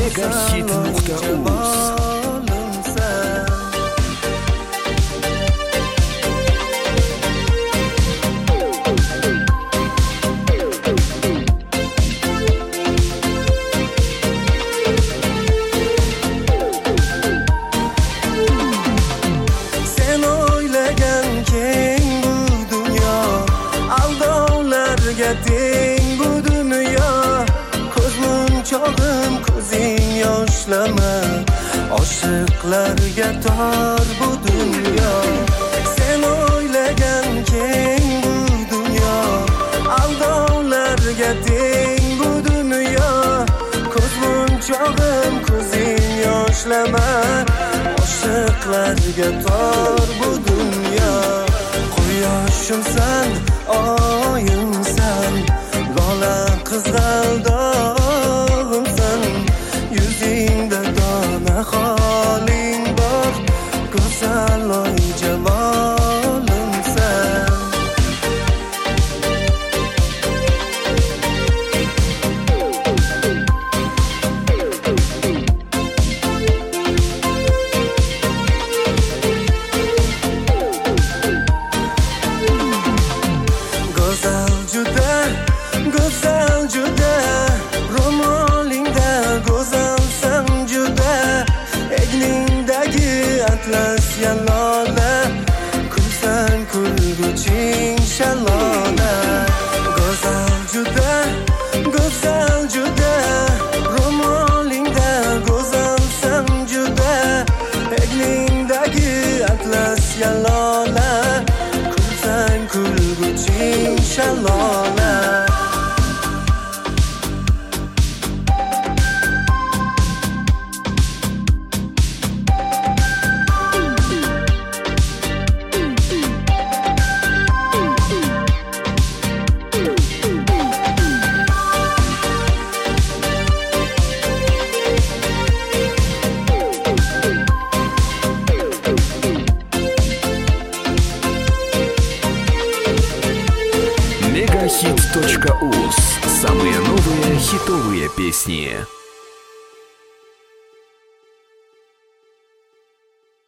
Megahit.uz. Teng bu dunyo, ko'zmunchog'im ko'zing yoshlama, oshiqlarga tor bu dunyo. Sen o'ylagan keng bu dunyo, aldovlarga teng bu dunyo, ko'zmunchog'im ko'zing yoshlama, oshiqlarga tor bu dunyo. Quyoshimsan, oyimsan, lola qizg'aldog'imsan, yuzingda dona holing bor, go'zal oy jamolimsan. Go'zal juda, ro'molingda go'zalsan juda, egningdagi atlas yalola, kulsan kulguching shalola. Go'zal juda, ro'molingda go'zalsan juda, egningdagi atlas yalola, kulsan kulguching shalola. Megahit.uz. Самые новые хитовые песни.